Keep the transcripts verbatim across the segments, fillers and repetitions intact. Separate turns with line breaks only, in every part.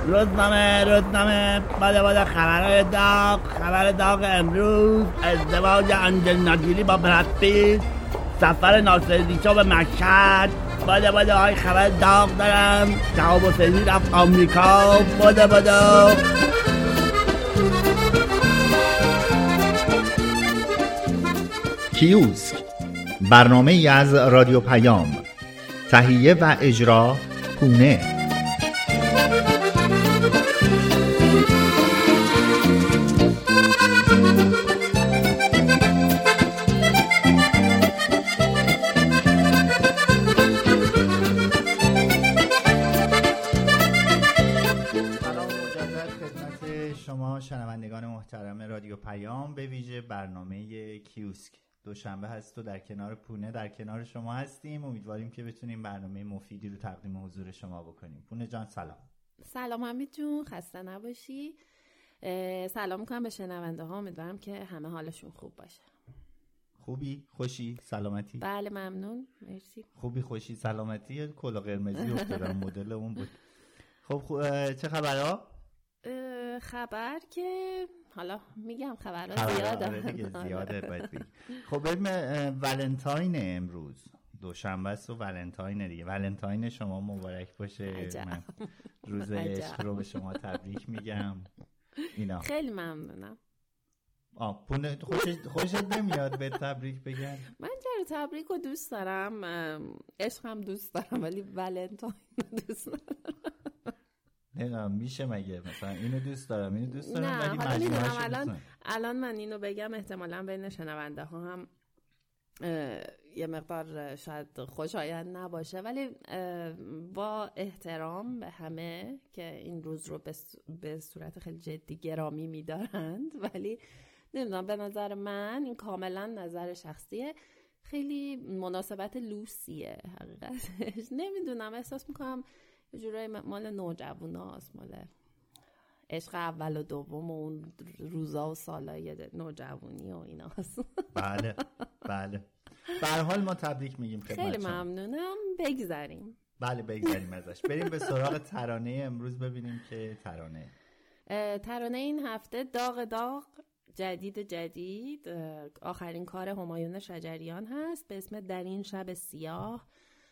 روزنامه روزنامه باده باده خبرهای داغ. خبر داغ امروز: ازدواج آنجلینا جولی با براد پیت، سفر ناصرالدین به مشهد. باده باده های خبر داغ دارم. شهاب حسینی رفت آمریکا. باده باده.
کیوسک، برنامه ای از رادیو پیام. تهیه و اجرا پونه. شما شنوندگان محترم رادیو پیام، به ویژه برنامه کیوسک دوشنبه هست و در کنار پونه در کنار شما هستیم. امیدواریم که بتونیم برنامه مفیدی رو تقدیم حضور شما بکنیم. پونه جان سلام.
سلام حمید جون، خسته نباشی. سلام میکنم به شنونده ها، امیدوارم که همه حالشون خوب باشه.
خوبی؟ خوشی؟ سلامتی؟
بله ممنون، مرسی.
خوبی خوشی سلامتی. کلا قرمزی افتادم مدل اون بود. خب خو... چه خبرها؟
خبر که حالا میگم خبرها زیاده.
آره دیگه زیاده باید بگی. خب بریم ولنتاین امروز دوشنبه است و ولنتاین دیگه. ولنتاین شما مبارک باشه.
عجب.
من روز عشق رو به شما تبریک میگم. اینا
خیلی ممنونم.
آه پونه خوشت خوشت نمیاد به تبریک بگن؟
من جر تبریک رو دوست دارم، عشق هم دوست دارم، ولی ولنتاین دوست ندارم.
نه میشه مگه مثلا اینو دوست دارم اینو دوست دارم
نه،
ولی
حالا میدونم
الان
الان من اینو بگم احتمالاً بین شنونده ها هم یه مقدار شاید خوشایند نباشه، ولی با احترام به همه که این روز رو به صورت خیلی جدی گرامی میدارند، ولی نمیدونم، به نظر من این کاملا نظر شخصیه، خیلی مناسبت لوسیه حقیقتش. نمیدونم، احساس میکنم یه جورایی مال نوجواناست، مال عشق اول و دوم و اون روزا و سالای نوجوانی و ایناست.
بله بله. به هر حال ما تبریک میگیم خدمت
خیلی ممنونم. بگذریم.
بله بگذریم ازش. بریم به سراغ ترانه امروز، ببینیم که ترانه
ترانه این هفته داغ داغ، جدید جدید، آخرین کار همایون شجریان هست به اسم در این شب سیاه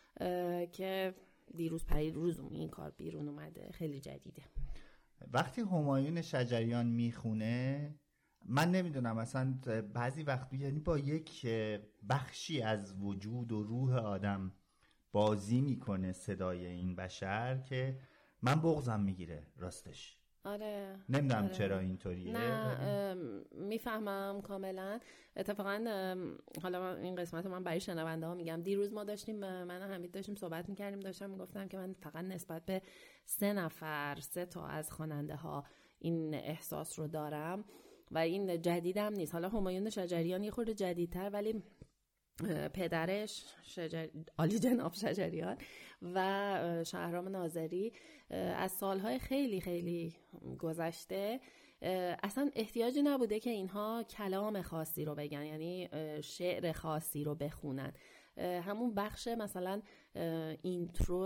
که دیروز پریروز این کار بیرون اومده. خیلی جدیده.
وقتی همایون شجریان میخونه من نمیدونم اصلا بعضی وقت یعنی با یک بخشی از وجود و روح آدم بازی میکنه صدای این بشر که من بغضم میگیره راستش.
آره
نمیدونم
آره.
چرا اینطوریه.
نه میفهمم کاملا. اتفاقا حالا این قسمت رو من برای شنونده ها میگم. دیروز ما داشتیم، من و حمید داشتیم صحبت میکردیم، داشتم میگفتم که من فقط نسبت به سه نفر سه تا از خواننده ها این احساس رو دارم و این جدیدم نیست. حالا همایون شجریان یه خورده جدیدتر، ولی پدرش شجر... عالی جناب شجریان و شهرام ناظری از سالهای خیلی خیلی گذشته اصلا احتیاجی نبوده که اینها کلام خاصی رو بگن، یعنی شعر خاصی رو بخونن. همون بخش مثلا اینترو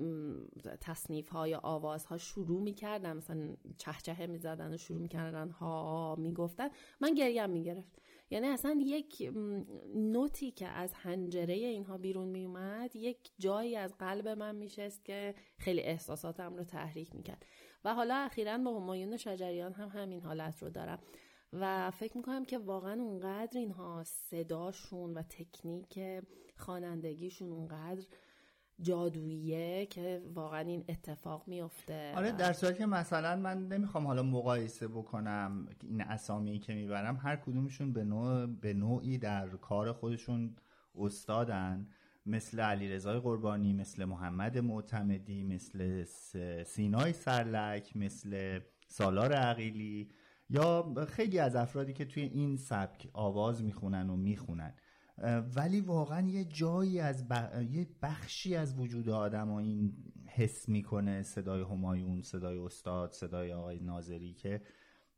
تصنیف ها یا آواز ها شروع می کردن، مثلا چهچهه می زدن و شروع می کردن ها می گفتن، من گریم می گرفت. یعنی اصلا یک نوتی که از حنجره اینها بیرون می اومد یک جایی از قلب من می شست که خیلی احساساتم رو تحریک می کرد. و حالا اخیراً با همایون شجریان هم همین حالت رو دارم و فکر میکنم که واقعا اونقدر اینها صداشون و تکنیک خوانندگیشون اونقدر جادوییه که واقعا این اتفاق میفته.
آره، در صورتی که مثلا من نمیخوام حالا مقایسه بکنم این اسامی که میبرم، هر کدومشون به نوع به نوعی در کار خودشون استادن، مثل علیرضا قربانی، مثل محمد معتمدی، مثل سینای سرلک، مثل سالار عقیلی یا خیلی از افرادی که توی این سبک آواز میخونن و میخونن. ولی واقعا یه جایی از ب... یه بخشی از وجود آدم این حس میکنه صدای همایون، صدای استاد، صدای آقای ناظری که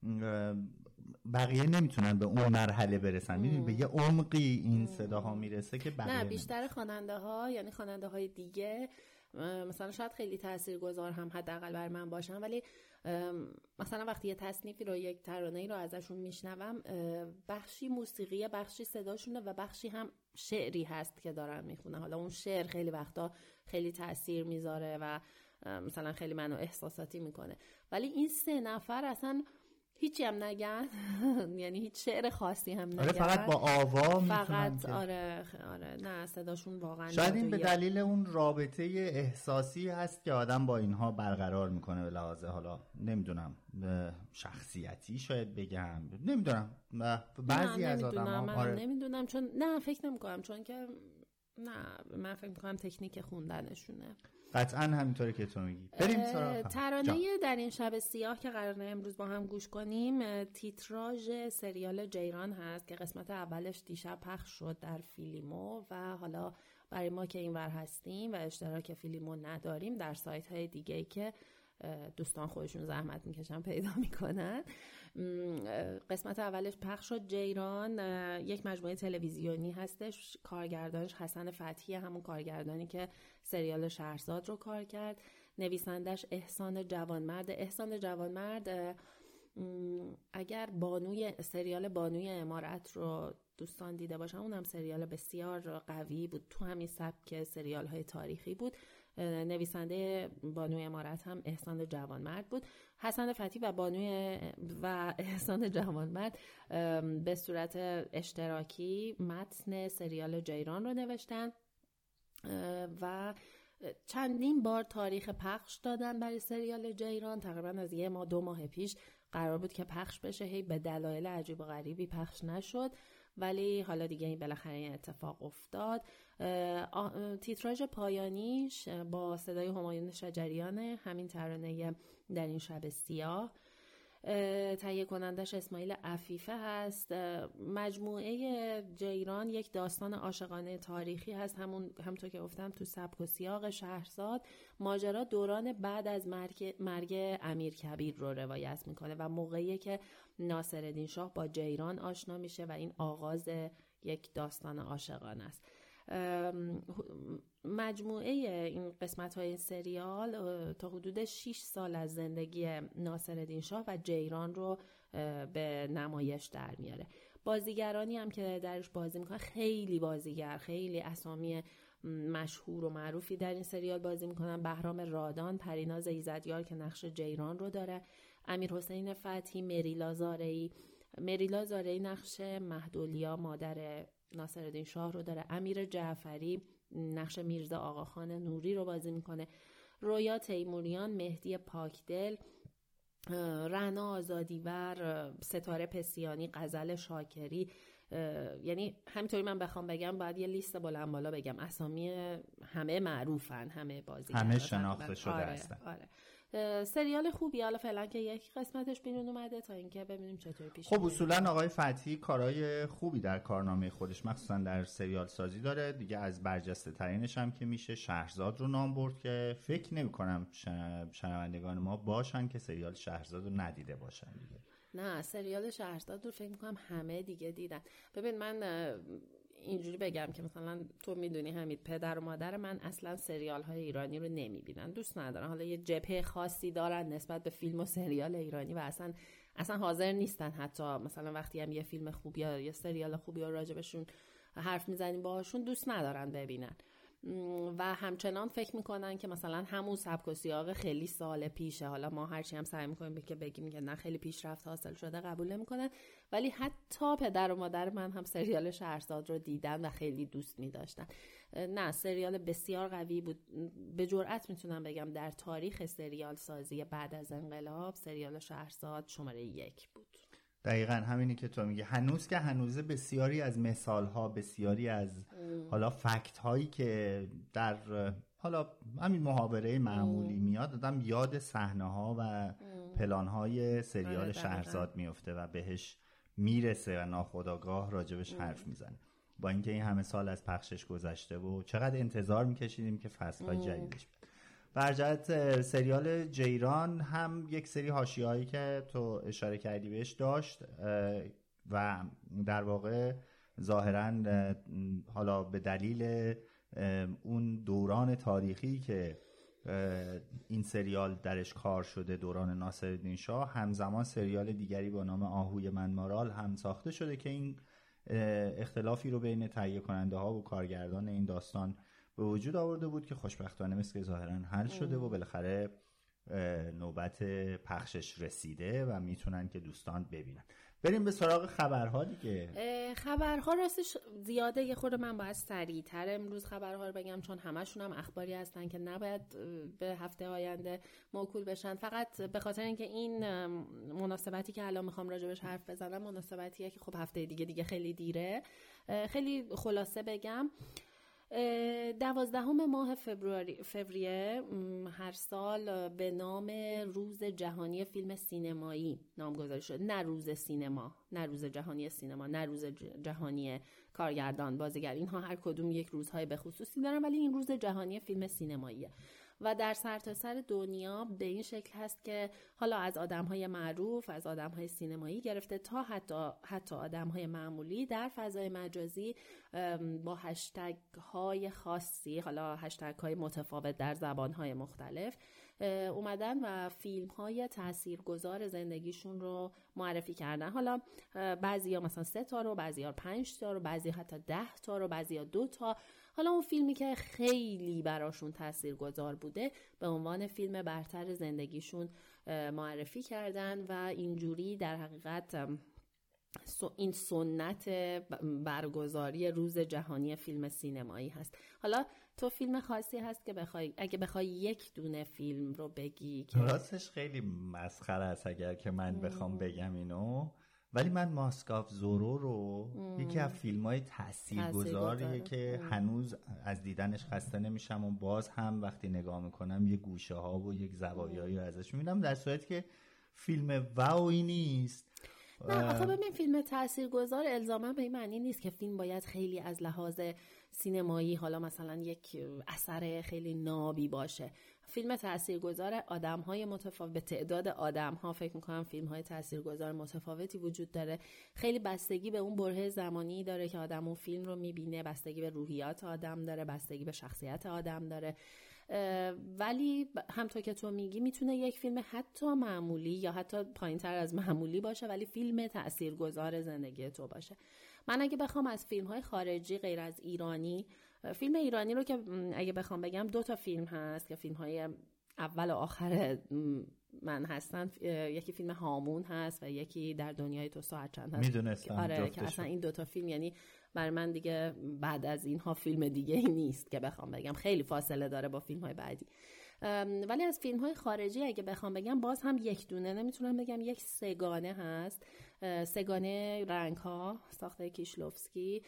بقیه نمیتونن به اون مرحله برسن. میدونی به یه عمقی این صداها میرسه که بقیه
نه بیشتر خواننده ها، یعنی خواننده های دیگه مثلا شاید خیلی تاثیرگذار هم حداقل بر من باشن، ولی مثلا وقتی یه تصنیفی رو، یک ترانه‌ای رو ازشون میشنوم، بخشی موسیقیه، بخشی صداشونه و بخشی هم شعری هست که دارن میخونن. حالا اون شعر خیلی وقتا خیلی تاثیر میذاره و مثلا خیلی منو احساساتی میکنه، ولی این سه نفر اصلا هیچی هم نگن یعنی هیچ شعر خاصی هم نگن.
آره فقط با آوا
فقط آره آره نه صداشون واقعا
شاید این به دلیل اون رابطه احساسی هست که آدم با اینها برقرار میکنه به لحاظ حالا نمیدونم شخصیتی شاید بگم، نمیدونم بعضی از آدم ها
آره نمیدونم چون نه فکر نمیکنم، چون که نه من فکر میکنم تکنیک خوندنشونه.
قطعا همینطوره که تو میگی. بریم سراغ
ترانه در این شب سیاه که قراره امروز با هم گوش کنیم تیتراژ سریال جیران هست که قسمت اولش دیشب پخش شد در فیلیمو و حالا برای ما که اینور هستیم و اشتراک فیلیمو نداریم در سایت های دیگه‌ای که دوستان خودشون زحمت میکشن پیدا میکنن. قسمت اولش پخش شد. جیران یک مجموعه تلویزیونی هستش، کارگردانش حسن فتحی، همون کارگردانی که سریال شهرزاد رو کار کرد. نویسندش احسان جوانمرد. احسان جوانمرد اگر بانوی سریال بانوی عمارت رو دوستان دیده باشن، اونم سریال بسیار قوی بود، تو همین سبک سریال های تاریخی بود. نویسنده بانوی عمارت هم احسان جوانمرد بود. حسن فتحی و بانوی و احسان جوانمرد به صورت اشتراکی متن سریال جیران رو نوشتن و چندین بار تاریخ پخش دادن برای سریال جیران. تقریبا از یه ماه دو ماه پیش قرار بود که پخش بشه، هی به دلایل عجیب و غریبی پخش نشد، ولی حالا دیگه این بالاخره این اتفاق افتاد. تیتراژ پایانیش با صدای همایون شجریان، همین ترانه در این شب سیاه. تهیه کنندش اسماعیل عفیفه هست. مجموعه جیران یک داستان عاشقانه تاریخی هست، همون همونطور که گفتم تو سبک و سیاق شهرزاد. ماجرا دوران بعد از مرگ مرگ امیرکبیر رو روایت میکنه و موقعی که ناصرالدین شاه با جیران آشنا میشه و این آغاز یک داستان عاشقانه است. مجموعه این قسمت های سریال تا حدود شش سال از زندگی ناصرالدین شاه و جیران رو به نمایش در میاره. بازیگرانی هم که درش بازی میکنن خیلی بازیگر، خیلی اسامی مشهور و معروفی در این سریال بازی میکنن. بهرام رادان، پریناز ایزدیار که نقش جیران رو داره، امیرحسین فتحی، مریلا زارعی. مریلا زارعی نقش مهدولیا مادر ناصرالدین شاه رو داره. امیر جعفری نقش میرزا آقاخان نوری رو بازی میکنه. رویا تیموریان، مهدی پاکدل، رعنا آزادیور، ستاره پسیانی، غزل شاکری. یعنی همینطوری من بخوام بگم باید یه لیست بلند بالا بگم، اسامی همه معروفن، همه بازیگر،
همه شناخته شده
آره،
هستن.
آره. سریال خوبی، حالا فعلا که یک قسمتش بیرون اومده تا اینکه ببینیم چطور پیش
خب اصولا آقای فتحی کارهای خوبی در کارنامه خودش مخصوصا در سریال سازی داره دیگه. از برجسته ترینش هم که میشه شهرزاد رو نام برد که فکر نمی کنم شنوندگان ما باشن که سریال شهرزاد رو ندیده باشن دیگه.
نه سریال شهرزاد رو فکر میکنم همه دیگه دیدن. ببین من اینجوری بگم که مثلا تو میدونی حمید، پدر و مادر من اصلا سریال های ایرانی رو نمیبینن، دوست ندارن. حالا یه جبهه خاصی دارن نسبت به فیلم و سریال ایرانی و اصلا اصلا حاضر نیستن حتی مثلا وقتی هم یه فیلم خوب یا یه سریال خوبی رو راجبشون حرف میزنیم باهاشون، دوست ندارن ببینن و همچنان فکر میکنن که مثلا همون سبک و سیاق خیلی سال پیشه. حالا ما هرچی هم سعی میکنیم که بگیم که نه خیلی پیشرفت حاصل شده قبول نمیکنن، ولی حتی پدر و مادر من هم سریال شهرزاد رو دیدن و خیلی دوست میداشتن. نه سریال بسیار قوی بود. به جرئت میتونم بگم در تاریخ سریال سازی بعد از انقلاب سریال شهرزاد شماره یک بود.
دقیقاً همینی که تو میگی. هنوز که هنوزه بسیاری از مثال‌ها، بسیاری از ام. حالا فکت هایی که در حالا همین محاوره معمولی ام. میاد آدم یاد صحنه ها و پلان های سریال شهرزاد میفته و بهش میرسه و ناخودآگاه راجبش حرف میزنه. با اینکه این همه سال از پخشش گذشته و چقدر انتظار میکشیدیم که فصل‌های جدیدش بیاد. برجت سریال جیران هم یک سری حاشیه‌هایی که تو اشاره کردی بهش داشت و در واقع ظاهراً حالا به دلیل اون دوران تاریخی که این سریال درش کار شده، دوران ناصرالدین شاه، همزمان سریال دیگری با نام آهوی منمارال هم ساخته شده که این اختلافی رو بین تهیه کننده ها و کارگردان این داستان به وجود آورده بود که خوشبختانه مثل که ظاهراً حل شده و بالاخره نوبت پخشش رسیده و میتونن که دوستان ببینن. بریم به سراغ خبرها دیگه.
خبرها راستش زیاده، یه خورده من باید سریع‌تر امروز خبرها رو بگم چون همشون هم اخباری هستن که نباید به هفته آینده موکول بشن. فقط به خاطر اینکه این مناسبتی که الان میخوام راجبش حرف بزنم مناسبتیه که خب هفته دیگه دیگه خیلی دیره، خیلی خلاصه بگم. دوازدهم ماه فوریه فوریه هر سال به نام روز جهانی فیلم سینمایی نامگذاری شد. نه روز سینما، نه روز جهانی سینما، نه روز جهانی کارگردان، بازیگر، اینها هر کدوم یک روزهای به خصوصی دارن، ولی این روز جهانی فیلم سینماییه و در سرتاسر دنیا به این شکل هست که حالا از آدم‌های معروف، از آدم‌های سینمایی گرفته تا حتی حتی آدم‌های معمولی در فضای مجازی با هشتگ‌های خاصی، حالا هشتگ‌های متفاوت در زبان‌های مختلف اومدن و فیلم‌های تاثیرگذار زندگیشون رو معرفی کردن. حالا بعضیا مثلا سه تا رو، بعضیا پنج تا رو، بعضی حتی ده تا رو، بعضیا دو تا. حالا اون فیلمی که خیلی براشون تاثیرگذار بوده به عنوان فیلم برتر زندگیشون معرفی کردن و اینجوری در حقیقت این سنت برگزاری روز جهانی فیلم سینمایی هست. حالا تو فیلم خاصی هست که بخوای، اگه بخوای یک دونه فیلم رو بگی که
راستش خیلی مسخره است اگر که من بخوام بگم اینو، ولی من ماسک آف زورو رو ام. یکی از فیلم‌های تاثیرگذاریه که ام. هنوز از دیدنش خسته نمیشم و باز هم وقتی نگاه میکنم یه گوشه ها و یک زوایایی رو ازش میبینم، در صورتی که فیلم واوی نیست.
نه آخه ببین فیلم تاثیرگذار الزاما به این معنی نیست که فیلم باید خیلی از لحاظ سینمایی حالا مثلا یک اثر خیلی نابی باشه. فیلم تاثیرگذار آدم‌های متفاوت، به تعداد آدم‌ها فکر می‌کنم فیلم‌های تاثیرگذار متفاوتی وجود داره. خیلی بستگی به اون برهه زمانی داره که آدم اون فیلم رو می‌بینه، بستگی به روحیات آدم داره، بستگی به شخصیت آدم داره. ولی همونطور که تو میگی میتونه یک فیلم حتی معمولی یا حتی پایین‌تر از معمولی باشه ولی فیلم تاثیرگذار زندگی تو باشه. من اگه بخوام از فیلم‌های خارجی غیر از ایرانی، فیلم ایرانی رو که اگه بخوام بگم دو تا فیلم هست که فیلم‌های اول و آخر من هستن. یکی فیلم هامون هست و یکی در دنیای تو ساعت چند هست.
میدونستم
آره که اصلا این دوتا فیلم یعنی برای من دیگه بعد از اینها فیلم دیگه ای نیست که بخوام بگم، خیلی فاصله داره با فیلم‌های بعدی. ولی از فیلم‌های خارجی اگه بخوام بگم باز هم یک دونه نمیتونم بگم، یک سگانه هست، سگانه رنگ‌ها ساخته کیشلوفسکی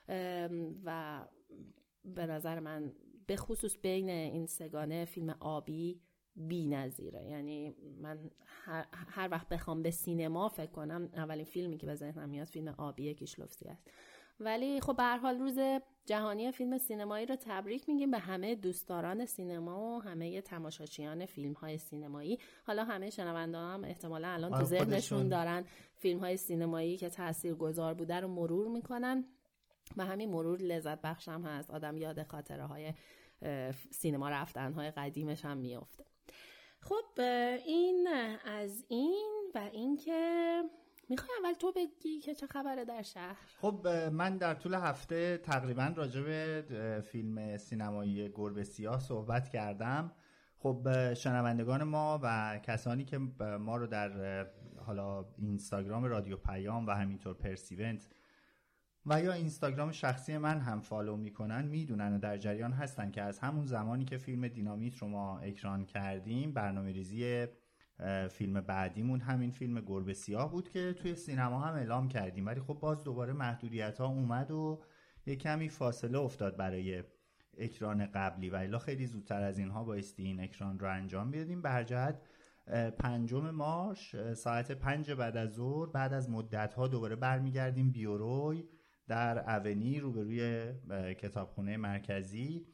و به نظر من به خصوص بین این سگانه فیلم آبی بی‌نظیره. یعنی من هر, هر وقت بخوام به سینما فکر کنم اولین فیلمی که به ذهنم میاد فیلم آبی کیشلوفسکی است. ولی خب به هر حال روز جهانی فیلم سینمایی رو تبریک میگیم به همه دوستداران سینما و همه تماشاچیان فیلم‌های سینمایی. حالا همه شنونده‌ها هم احتمالاً الان تو ذهنشون دارن فیلم‌های سینمایی که تاثیرگذار بوده رو مرور میکنن و همین مرور لذت بخش هم هست. آدم یاد خاطره‌های سینما رفتن‌های قدیمش هم میفته. خب این از این و اینکه میخوای اول تو بگی که چه خبره در شهر؟
خب من در طول هفته تقریبا راجع به فیلم سینمایی گربه سیاه صحبت کردم. خب شنوندگان ما و کسانی که ما رو در حالا اینستاگرام رادیو پیام و همینطور پرسیونت و یا اینستاگرام شخصی من هم فالو میکنن میدونن و در جریان هستن که از همون زمانی که فیلم دینامیت رو ما اکران کردیم برنامه‌ریزی فیلم بعدیمون همین فیلم گربه سیاه بود که توی سینما هم اعلام کردیم، ولی خب باز دوباره محدودیت ها اومد و یک کمی فاصله افتاد برای اکران قبلی و الا خیلی زودتر از اینها بایستی این اکران رو انجام بدیم. به هر جهت پنجم مارس ساعت پنج بعد از ظهر بعد از مدت ها دوباره برمیگردیم بیوروی در اونی روبروی کتابخونه مرکزی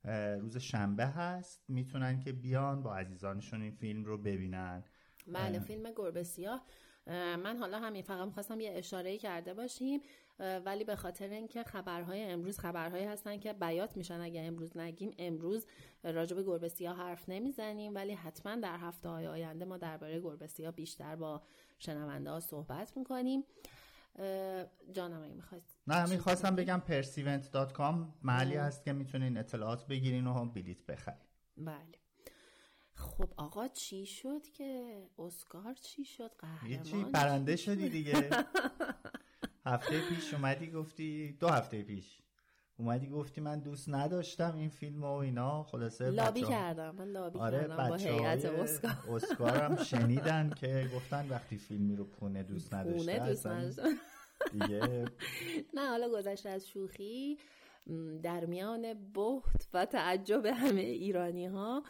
روز شنبه هست، میتونن که بیان با عزیزانشون این فیلم رو ببینن.
بله فیلم گربه سیاه. من حالا همین فقط می‌خواستم یه اشاره‌ای کرده باشیم، ولی به خاطر اینکه خبرهای امروز خبرهایی هستن که بیات میشن اگه امروز نگیم، امروز راجع به گربه سیاه حرف نمیزنیم، ولی حتما در هفته‌های آینده ما درباره گربه سیاه بیشتر با شنونده‌ها صحبت می‌کنیم. جانم اگه می‌خواید.
نه می‌خواستم بگم پرسیونت دات کام محلی هست که میتونین اطلاعات بگیرین و هم بلیت بخرین.
بله. خب آقا چی شد که اسکار چی شد؟ قهرمان
چی برنده شدی دیگه. هفته پیش اومدی گفتی، دو هفته پیش اومدی گفتی من دوست نداشتم این فیلم و اینا، خلاصه
لابی بچه... کردم من لابی
آره
کردم با هیئت اسکار.
اسکارم شنیدن که گفتن وقتی فیلمی رو پونه دوست نداشته
پونه دوست نداشته
دیگه.
نه حالا گذشته از شوخی، در میان بهت و تعجب همه ایرانی ها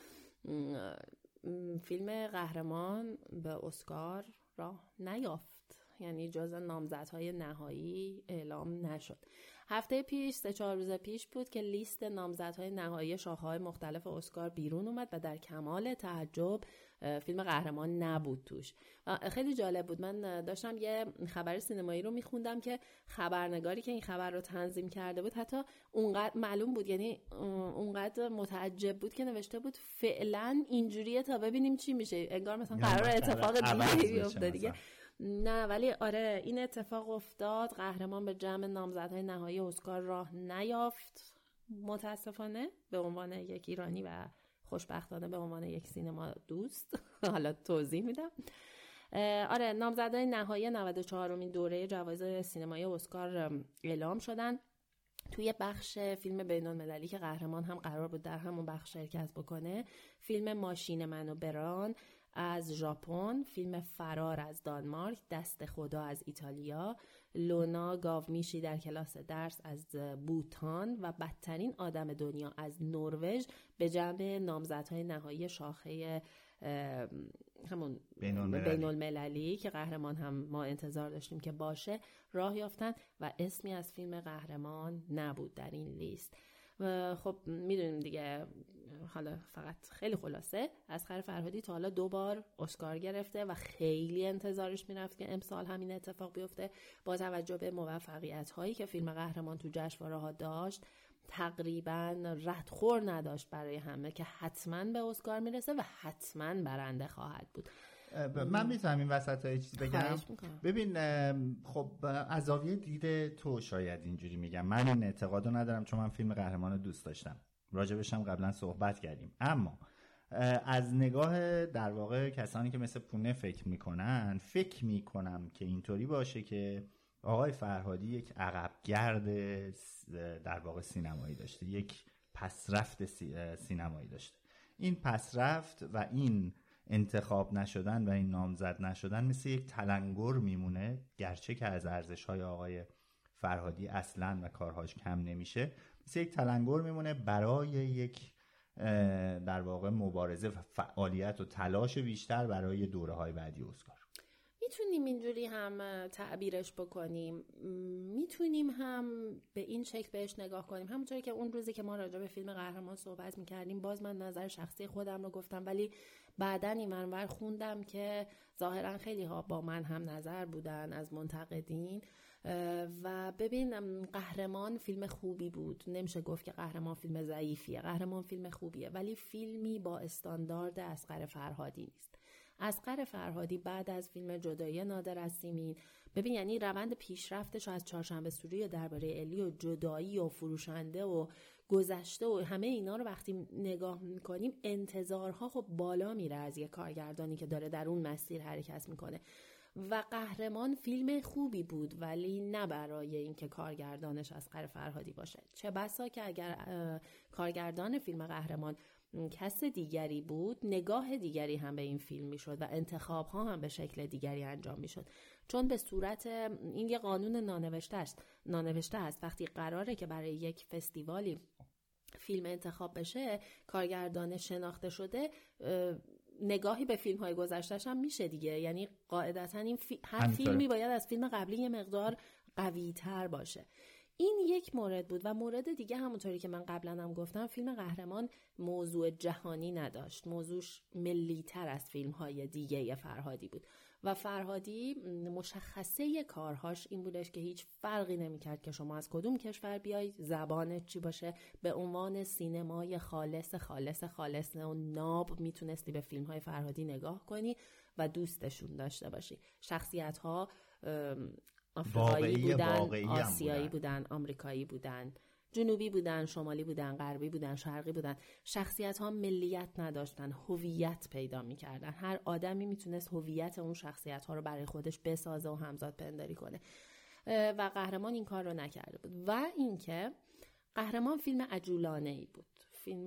فیلم قهرمان به اسکار راه نیافت، یعنی جز نامزدهای نهایی اعلام نشد. هفته پیش سه چهار روز پیش بود که لیست نامزدهای نهایی شاخه‌های مختلف اسکار بیرون اومد و در کمال تعجب فیلم قهرمان نبود توش. خیلی جالب بود. من داشتم یه خبر سینمایی رو میخوندم که خبرنگاری که این خبر رو تنظیم کرده بود حتی اونقدر معلوم بود، یعنی اونقدر متعجب بود که نوشته بود فعلا اینجوریه تا ببینیم چی میشه، انگار مثلا قرار اتفاق دیگه بیفته دیگه. نه ولی آره این اتفاق افتاد. قهرمان به جمع نامزدهای نهایی اسکار راه نیافت متاسفانه، به عنوان یک ایرانی و خوشبختانه به عنوان یک سینما دوست. حالا توضیح میدم. آره نامزدهای نهایی نود و چهارمین دوره جوایز سینمایی اسکار اعلام شدن. توی بخش فیلم بین‌المللی که قهرمان هم قرار بود در همون بخش شرکت بکنه، فیلم ماشین من و بران از ژاپن، فیلم فرار از دانمارک، دست خدا از ایتالیا، لونا گاومیشی در کلاس درس از بوتان و بدترین آدم دنیا از نروژ به جمع نامزدهای نهایی شاخه همون بین المللی که قهرمان هم ما انتظار داشتیم که باشه راه یافتن و اسمی از فیلم قهرمان نبود در این لیست. خب میدونیم دیگه. حالا فقط خیلی خلاصه، اسقر فرهادی تا حالا دو بار اسکار گرفته و خیلی انتظارش میرفت که امسال همین اتفاق بیفته. با توجه به موفقیت هایی که فیلم قهرمان تو جشنواره‌ها داشت، تقریبا ردخور نداشت برای همه که حتما به اسکار میرسه و حتما برنده خواهد بود.
من میتونم این وسط های چیز بگم؟ ببین خب از زاویه دید تو شاید اینجوری میگم، من این اعتقادو ندارم چون من فیلم قهرمان رو دوست داشتم، راجبش هم قبلا صحبت کردیم، اما از نگاه در واقع کسانی که مثل پونه فکر میکنن، فکر میکنم که اینطوری باشه که آقای فرهادی یک عقبگرد در واقع سینمایی داشته، یک پسرفت سینمایی داشته. این پسرفت و این انتخاب نشدن و این نامزد نشدن مثل یک تلنگر میمونه، گرچه که از ارزش‌های آقای فرهادی اصلاً و کارهاش کم نمیشه، مثل یک تلنگر میمونه برای یک در واقع مبارزه و فعالیت و تلاش بیشتر برای دوره‌های بعدی اسکار.
میتونیم اینجوری هم تعبیرش بکنیم، میتونیم هم به این شکل بهش نگاه کنیم. همونطوری که اون روزی که ما راجع به فیلم قهرمان صحبت میکردیم، باز من نظر شخصی خودم رو گفتم، ولی بعدن این منور خوندم که ظاهرا خیلی ها با من هم نظر بودن از منتقدین. و ببین قهرمان فیلم خوبی بود، نمیشه گفت که قهرمان فیلم ضعیفیه، قهرمان فیلم خوبیه، ولی فیلمی با استاندارد اسقر فرهادی نیست. اسقر فرهادی بعد از فیلم جدایی نادر از سیمین، ببین یعنی روند پیشرفتش از چهارشنبه سوری و درباره الی و جدایی و فروشنده و گذشته و همه اینا رو وقتی نگاه میکنیم، انتظارها خب بالا میره از یک کارگردانی که داره در اون مسیر حرکت میکنه. و قهرمان فیلم خوبی بود، ولی نه برای اینکه کارگردانش اسقر فرهادی باشه. چه بسا که اگر کارگردان فیلم قهرمان کس دیگری بود، نگاه دیگری هم به این فیلم میشد و انتخاب ها هم به شکل دیگری انجام میشد. چون به صورت این یه قانون نانوشته است نانوشته است وقتی قراره که برای یک فستیوالی فیلم انتخاب بشه، کارگردان شناخته شده نگاهی به فیلم های گذشته‌اش هم میشه دیگه. یعنی قاعدتاً این فی... هر فیلمی باید از فیلم قبلی یه مقدار قوی تر باشه. این یک مورد بود. و مورد دیگه همونطوری که من قبلا هم گفتم، فیلم قهرمان موضوع جهانی نداشت، موضوعش ملی‌تر از فیلم‌های دیگه فرهادی بود و فرهادی مشخصه کارهاش این بودش که هیچ فرقی نمی‌کرد که شما از کدوم کشور بیای، زبانت چی باشه، به عنوان سینمای خالص خالص خالص و ناب میتونستی به فیلم‌های فرهادی نگاه کنی و دوستشون داشته باشی. شخصیت‌ها آفریقایی بودن، آسیایی بودن، آمریکایی بودن، جنوبی بودن، شمالی بودن، غربی بودن، شرقی بودن. شخصیت ها ملیت نداشتن، هویت پیدا می‌کردن. هر آدمی میتونست هویت اون شخصیت ها رو برای خودش بسازه و همزاد پنداری کنه و قهرمان این کار رو نکرده بود. و اینکه قهرمان فیلم عجولانه‌ای بود، فیلم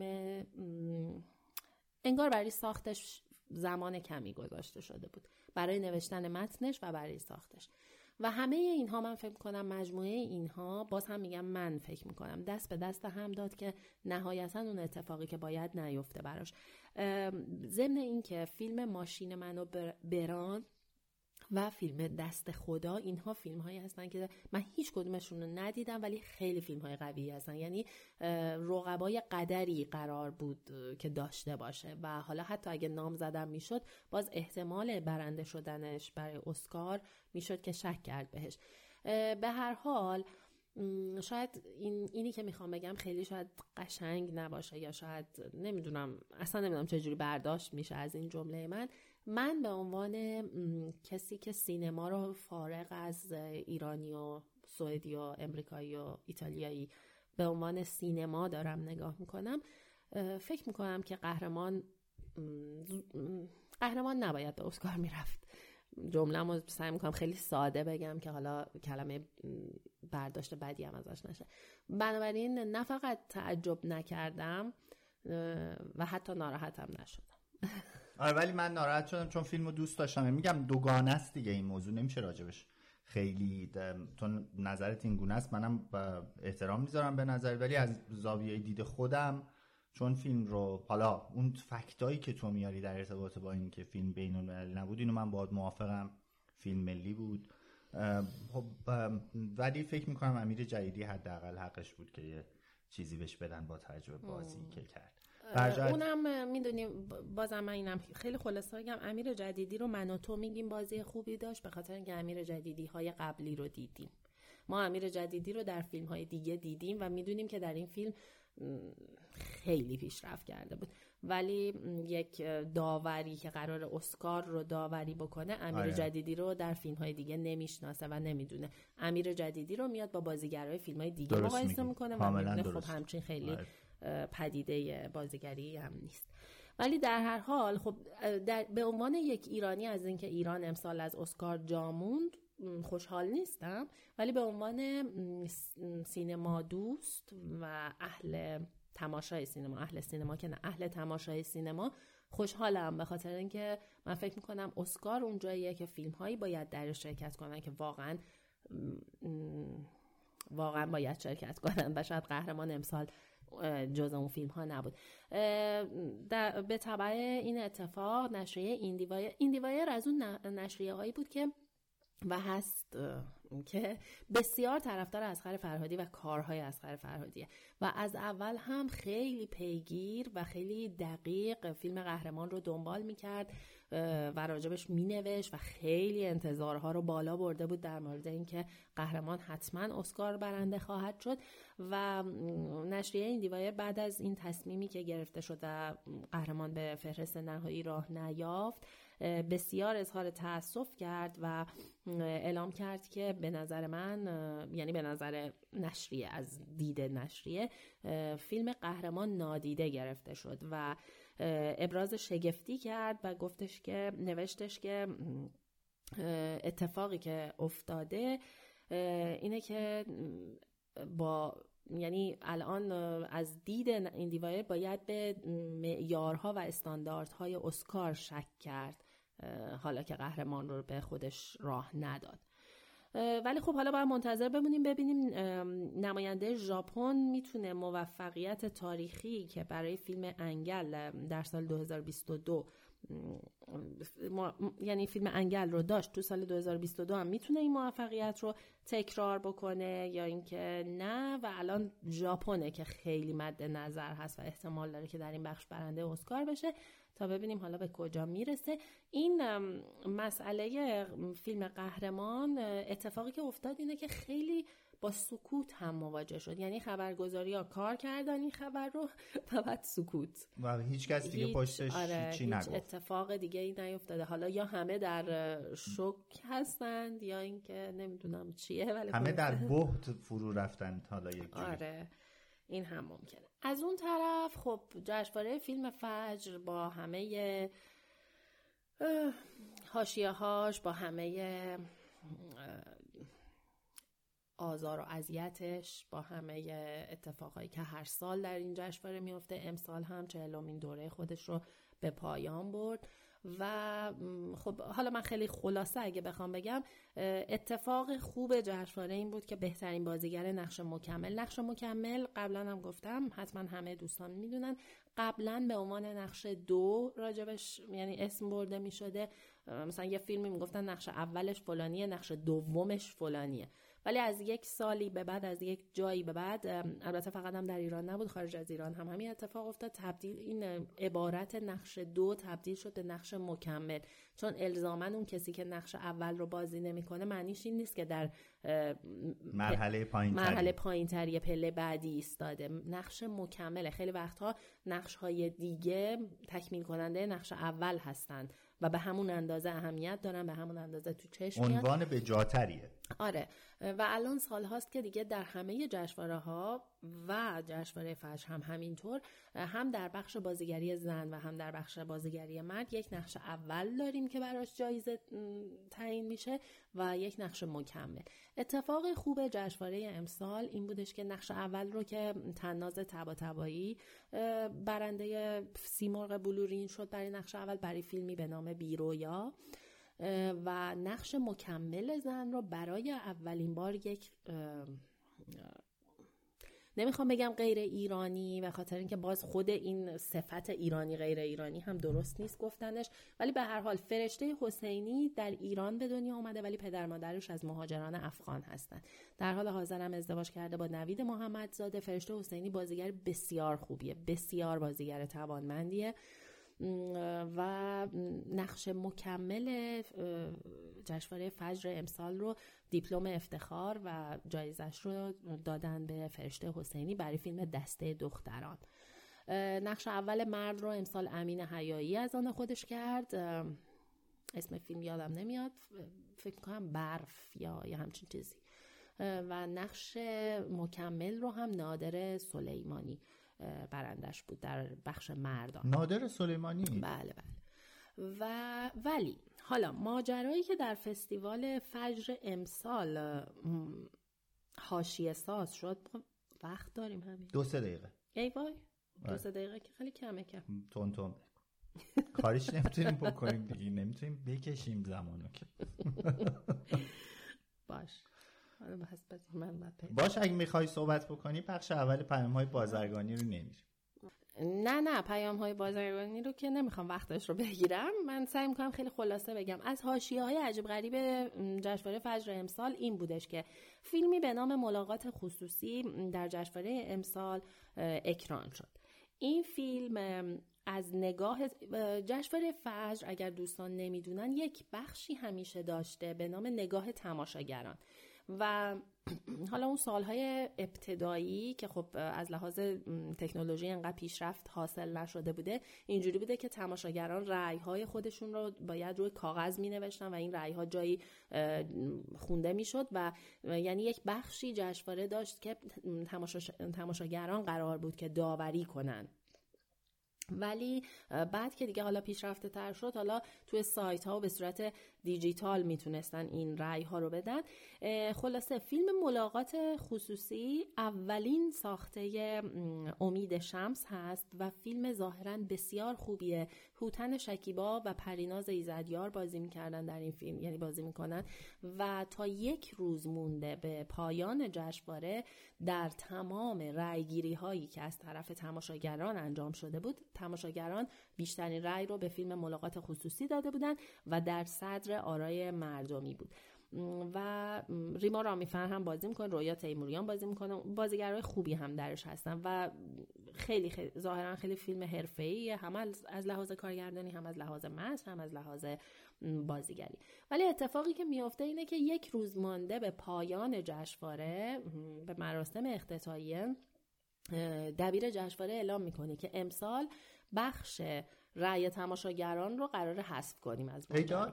انگار برای ساختش زمان کمی گذاشته شده بود، برای نوشتن متنش و برای ساختش. و همه اینها من فکر میکنم مجموعه اینها، باز هم میگم من فکر میکنم دست به دست هم داد که نهایتا اون اتفاقی که باید نیفته براش. ضمن این که فیلم ماشین من و بران و فیلم دست خدا، اینها فیلم هایی هستن که من هیچ کدومشون رو ندیدم ولی خیلی فیلم های قوی هستن. یعنی رقبای قدری قرار بود که داشته باشه و حالا حتی اگه نام زدن میشد، باز احتمال برنده شدنش برای اسکار میشد که شک کرد بهش. به هر حال شاید این اینی که میخوام بگم خیلی شاید قشنگ نباشه یا شاید نمیدونم، اصلا نمیدونم چجوری برداشت میشه از این جمله من. من به عنوان کسی که سینما رو فارغ از ایرانی و سوئدی و امریکایی و ایتالیایی به عنوان سینما دارم نگاه میکنم، فکر میکنم که قهرمان قهرمان نباید به اسکار میرفت. جمله‌مو سعی میکنم خیلی ساده بگم که حالا کلمه برداشت بدی هم ازش نشه. بنابراین نه فقط تعجب نکردم و حتی ناراحتم نشدم.
آره ولی من ناراحت شدم چون فیلمو دوست داشتم. میگم دوگانه است دیگه، این موضوع نمیشه راجبش خیلی تو نظرت این گونه است، منم احترام میذارم به نظر، ولی از زاویه دید خودم چون فیلم رو، حالا اون فکتایی که تو میاری در ارتباط با این که فیلم بین‌المللی نبود، اینو من باهات موافقم، فیلم ملی بود. خب ولی فکر میکنم امیر جدیدی حداقل حقش بود که یه چیزی بهش بدن با تجربه بازی که کرد.
برجرد... اونم میدونیم، بازم من اینم خیلی خلاصه بگم، امیر جدیدی رو من و تو میگیم بازی خوبی داشت به خاطر اینکه امیر جدیدی های قبلی رو دیدیم. ما امیر جدیدی رو در فیلم های دیگه دیدیم و میدونیم که در این فیلم خیلی پیشرفت کرده بود، ولی یک داوری که قرار اسکار رو داوری بکنه امیر آره. جدیدی رو در فیلم های دیگه نمیشناسه و نمیدونه. امیر جدیدی رو میاد با بازیگرای فیلم های دیگه مقایسه میکنه و میدونه خب همچین خیلی آره. پدیده بازیگری هم نیست. ولی در هر حال خب در به عنوان یک ایرانی از اینکه ایران امسال از اسکار جا موند خوشحال نیستم، ولی به عنوان سینما دوست و اهل تماشای سینما، اهل سینما که نه اهل تماشای سینما خوشحالم، به خاطر اینکه من فکر میکنم اسکار اون جاییه که فیلم هایی باید در شرکت کنن که واقعا واقعا باید شرکت کنن و شاید قهرمان امسال جز اون فیلم ها نبود. به تبع این اتفاق نشریه ایندیوایر ایندیوایر از اون نشریه هایی بود که و هست که بسیار طرفدار اصغر فرهادی و کارهای اصغر فرهادیه و از اول هم خیلی پیگیر و خیلی دقیق فیلم قهرمان رو دنبال میکرد و راجبش مینوشت و خیلی انتظارها رو بالا برده بود در مورد اینکه قهرمان حتما اسکار برنده خواهد شد. و نشریه ایندیوایر بعد از این تصمیمی که گرفته شده قهرمان به فهرست نهایی راه نیافت بسیار اظهار تأسف کرد و اعلام کرد که به نظر من، یعنی به نظر نشریه، از دید نشریه، فیلم قهرمان نادیده گرفته شد و ابراز شگفتی کرد و گفتش که نوشتش که اتفاقی که افتاده اینه که با یعنی الان از دید ایندیوایر باید به معیارها و استانداردهای اسکار شک کرد حالا که قهرمان رو به خودش راه نداد. ولی خب حالا باید منتظر بمونیم ببینیم نماینده ژاپن میتونه موفقیت تاریخی که برای فیلم انگل در سال دو هزار و بیست و دو ما... یعنی فیلم انگل رو داشت تو سال دو هزار و بیست و دو هم میتونه این موفقیت رو تکرار بکنه یا اینکه نه و الان ژاپنه که خیلی مد نظر هست و احتمال داره که در این بخش برنده اسکار بشه تا ببینیم حالا به کجا میرسه. این مسئله فیلم قهرمان اتفاقی که افتاد اینه که خیلی با سکوت هم مواجه شد، یعنی خبرگزاری ها کار کردن این خبر رو و بعد سکوت
و هیچ کس دیگه هیچ پشتش
آره
چی
هیچ
نگفت.
اتفاق دیگه ای نیفتاده. حالا یا همه در شوک هستند یا اینکه نمیدونم چیه ولی
همه در بهت فرو رفتن حالا یک جوری.
آره این هم ممکنه. از اون طرف خب جشنواره فیلم فجر با همه حاشیه‌هاش، با همه آزار و اذیتش، با همه اتفاقایی که هر سال در این جشنواره میفته، امسال هم چهلمین دوره خودش رو به پایان برد و خب حالا من خیلی خلاصه اگه بخوام بگم اتفاق خوب جشنواره این بود که بهترین بازیگر نقش مکمل نقش مکمل قبلا هم گفتم حتما همه دوستان میدونن قبلا به عنوان نقش دو راجبش یعنی اسم برده میشده، مثلا یه فیلمی میگفتن نقش اولش فلانیه نقش دومش فلانیه، ولی از یک سالی به بعد از یک جایی به بعد، البته فقط هم در ایران نبود، خارج از ایران هم همین اتفاق افتاد، تبدیل این عبارت نقش دو تبدیل شد به نقش مکمل، چون الزاماً اون کسی که نقش اول رو بازی نمیکنه معنیش این نیست که در
مرحله پایین‌تری
مرحله پایین‌تری پله بعدی ایستاده. نقش مکمله. خیلی وقتها نقش‌های دیگه تکمیل کننده نقش اول هستن و به همون اندازه اهمیت دارن، به همون اندازه تو چشم میاد.
عنوان به جاتریه.
آره و الان سال هاست که دیگه در همه جشنواره ها و جشنواره فجر هم همینطور، هم در بخش بازیگری زن و هم در بخش بازیگری مرد یک نقش اول داریم که براش جایزه تعیین میشه و یک نقش مکمل. اتفاق خوب جشنواره امسال این بودش که نقش اول رو که طناز طباطبایی برنده سیمرغ بلورین شد برای نقش اول برای فیلمی به نام بیرویا، و نقش مکمل زن رو برای اولین بار یک نمیخوام بگم غیر ایرانی و خاطر اینکه باز خود این صفت ایرانی غیر ایرانی هم درست نیست گفتنش، ولی به هر حال فرشته حسینی در ایران به دنیا اومده ولی پدر مادرش از مهاجران افغان هستن. در حال حاضر هم ازدواج کرده با نوید محمدزاده. فرشته حسینی بازیگر بسیار خوبیه، بسیار بازیگر توانمندیه و نقش مکمل جشنواره فجر امسال رو دیپلم افتخار و جایزش رو دادن به فرشته حسینی برای فیلم دسته دختران. نقش اول مرد رو امسال امین حیایی از آن خودش کرد، اسم فیلم یادم نمیاد، فکر کنم برف یا یا همچین چیزی، و نقش مکمل رو هم نادر سلیمانی برندش بود در بخش مردان.
نادر سلیمانی؟
بله بله. و ولی حالا ماجرایی که در فستیوال فجر امسال حاشیه ساز شد، وقت داریم همین
دو سه دقیقه.
ای وای دو سه دقیقه که خیلی کمه کم
تون تون کارش نمیتونیم بکنیم دیگه، نمیتونیم بکشیم زمانو که
باش بس بس من
باش اگه میخوای صحبت بکنی بخش اول پیام‌های بازرگانی رو نمیریم.
نه نه پیام‌های بازرگانی رو که نمیخوام وقتش رو بگیرم، من سعی میکنم خیلی خلاصه بگم. از حاشیه‌های عجیب غریب جشنواره فجر امسال این بودش که فیلمی به نام ملاقات خصوصی در جشنواره امسال اکران شد. این فیلم از نگاه جشنواره فجر، اگر دوستان نمیدونن، یک بخشی همیشه داشته به نام نگاه تماشاگران و حالا اون سالهای ابتدایی که خب از لحاظ تکنولوژی انقدر پیشرفت حاصل نشده بوده، اینجوری بوده که تماشاگران رأی‌های خودشون رو باید روی کاغذ می‌نوشتن و این رأی‌ها جایی خونده می‌شد و یعنی یک بخشی جشنواره داشت که تماشاگران قرار بود که داوری کنن. ولی بعد که دیگه حالا پیشرفته تر شد، حالا توی سایت ها و به صورت دیجیتال میتونستن این رأی ها رو بدن. خلاصه فیلم ملاقات خصوصی اولین ساخته امید شمس هست و فیلم ظاهرا بسیار خوبیه. هوتن شکیبا و پریناز ایزدیار بازی میکردن در این فیلم، یعنی بازی میکنن و تا یک روز مونده به پایان جشنواره در تمام رأیگیری هایی که از طرف تماشاگران انجام شده بود تماشاگران بیشترین رأی رو به فیلم ملاقات خصوصی داده بودن و در صدر آرای مردمی بود. و ریما رامیفر هم بازی میکنه، رویا تیموریان بازی میکنه، بازیگرای خوبی هم درش هستن و خیلی خیلی ظاهرا خیلی فیلم حرفه‌ایه، هم از لحاظ کارگردانی، هم از لحاظ متن، هم از لحاظ بازیگری. ولی اتفاقی که میفته اینه که یک روز مانده به پایان جشنواره، به مراسم اختتامیه، دبیر جشنواره اعلام میکنه که امسال بخش رأی تماشاگران رو قرار حذف کنیم از ماجرا.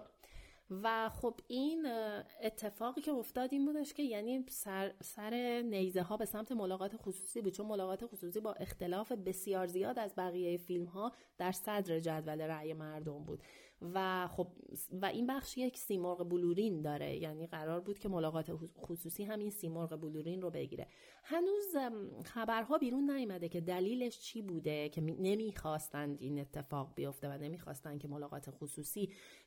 و خب این اتفاقی که افتاد این بودش که یعنی سر, سر نیزه ها به سمت ملاقات خصوصی بود، چون ملاقات خصوصی با اختلاف بسیار زیاد از بقیه فیلم ها در صدر جدول رأی مردم بود و خب و این بخش یک سیمرغ بلورین داره، یعنی قرار بود که ملاقات خصوصی هم این سیمرغ بلورین رو بگیره. هنوز خبرها بیرون نیامده که دلیلش چی بوده که نمیخواستند این اتفاق بیفته و نمیخواستند که ملاقات خصوصی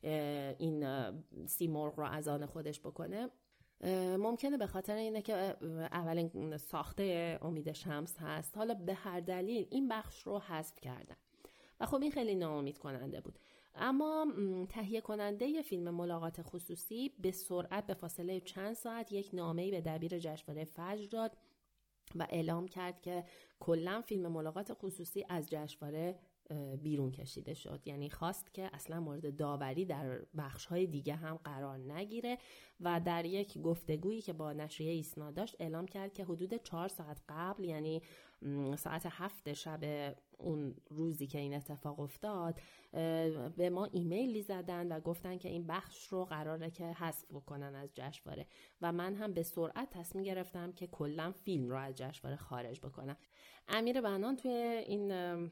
این سیمرغ رو از آن خودش بکنه. ممکنه به خاطر اینه که اولین ساخته امید شمس هست، حالا به هر دلیل این بخش رو حذف کردن و خب این خیلی ناامید کننده بود. اما تهیه کننده فیلم ملاقات خصوصی به سرعت به فاصله چند ساعت یک نامه‌ای به دبیر جشنواره فجر داد و اعلام کرد که کلاً فیلم ملاقات خصوصی از جشنواره بیرون کشیده شد، یعنی خواست که اصلا مورد داوری در بخش‌های دیگه هم قرار نگیره و در یک گفتگویی که با نشریه ایسنا داشت اعلام کرد که حدود چهار ساعت قبل، یعنی ساعت هفت شب اون روزی که این اتفاق افتاد، به ما ایمیلی زدن و گفتن که این بخش رو قراره که حذف بکنن از جشنواره و من هم به سرعت تصمیم گرفتم که کلا فیلم رو از جشنواره خارج بکنم. امیر بهنام توی این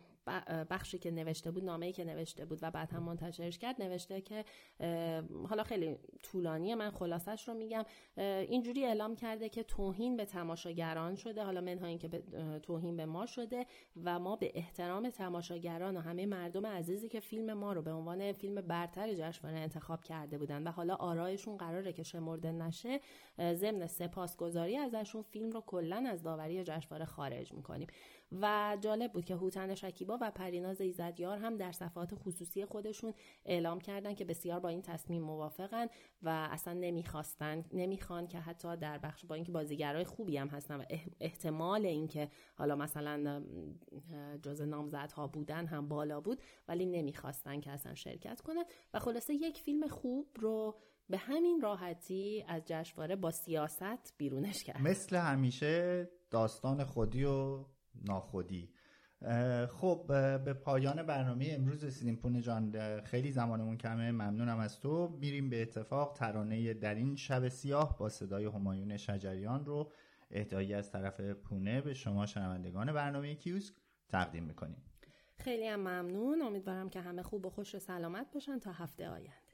بخشی که نوشته بود، نامه‌ای که نوشته بود و بعد هم منتشرش کرد، نوشته که حالا خیلی طولانیه، من خلاصش رو میگم، اینجوری اعلام کرده که توهین به تماشاگران شده، حالا منها این که توهین به ما شده و ما به احترام تماشاگران و همه مردم عزیزی که فیلم ما رو به عنوان فیلم برتر جشنواره انتخاب کرده بودن و حالا آرایشون قراره که شمرده نشه، ضمن سپاسگزاری ازشون فیلم رو کلاً از داوری جشنواره خارج میکنیم. و جالب بود که هوتن شکیبا و پریناز ایزدیار هم در صفحات خصوصی خودشون اعلام کردن که بسیار با این تصمیم موافقن و اصلا نمیخواستن نمیخوان که حتی در بخش، با اینکه بازیگرای خوبی هم هستن و احتمال اینکه حالا مثلا جزء نامزدها بودن هم بالا بود، ولی نمیخواستن که اصلا شرکت کنن و خلاصه یک فیلم خوب رو به همین راحتی از جشنواره با سیاست بیرونش کرد.
مثل همیشه داستان خودی و ناخودی. خب به پایان برنامه امروز رسیدیم پونه جان، خیلی زمانمون کمه، ممنونم از تو. میریم به اتفاق ترانه در این شب سیاه با صدای همایون شجریان رو اهدایی از طرف پونه به شما شنوندگان برنامه کیوسک تقدیم میکنیم.
خیلی هم ممنون، امیدوارم که همه خوب و خوش و سلامت باشن تا هفته آینده.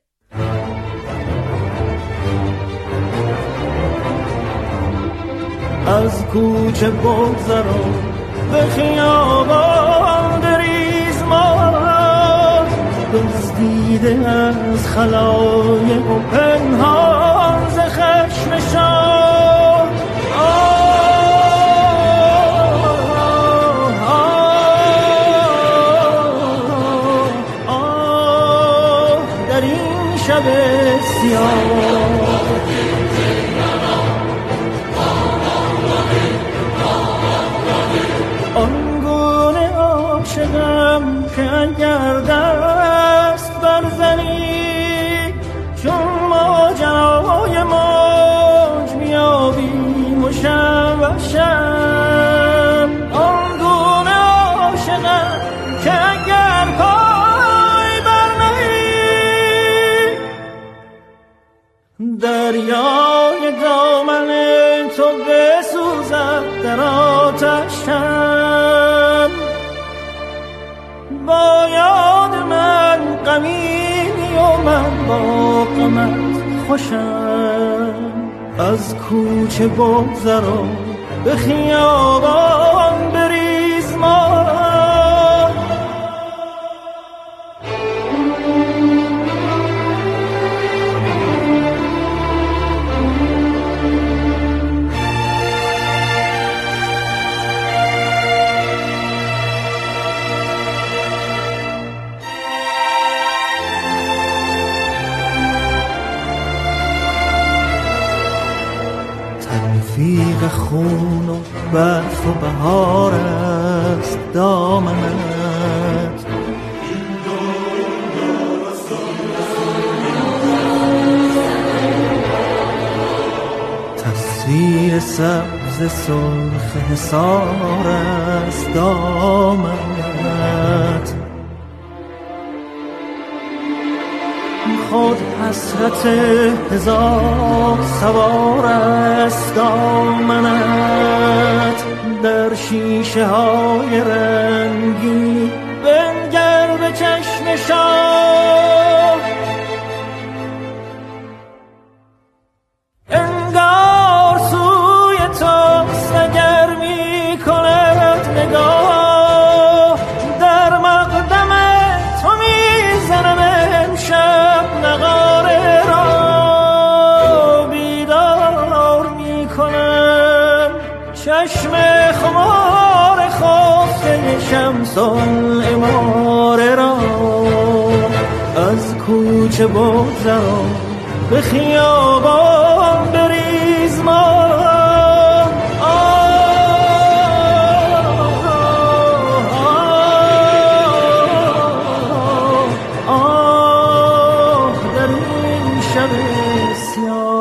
از کوچه بگذرم به خیابان بریز ما، دزدیده از خلایق و پنهان ز خشم شاه. آه آه آه در این شب سیاه آنگونه عاشقم که اگر دست برزنی چون ماجرای موج بیابیم و شب و شب. آنگونه عاشقم که اگر پای برنهی دریای دامن تو بسوزد در آتشم. با یاد من غمیمی و من با غمت خوشم. از کوچه بگذرم به خیابان بریز ما. عشق خون و برف و بهار است دامنت. تصویر سبز سرخ حصار است دامنت. خود حسرت هزار سوار است دامنت. در شیشه های رنگی بنگر به چشم شاه، انگار سوی توست اگر می کند نگاه. در مقدم تو می زنم امشب نغاره را، بیدار می کنم چشم خمار خفته شمس العماره را. از کوچه بگذران به خیابان بریز ما، آه در این شب سیاه.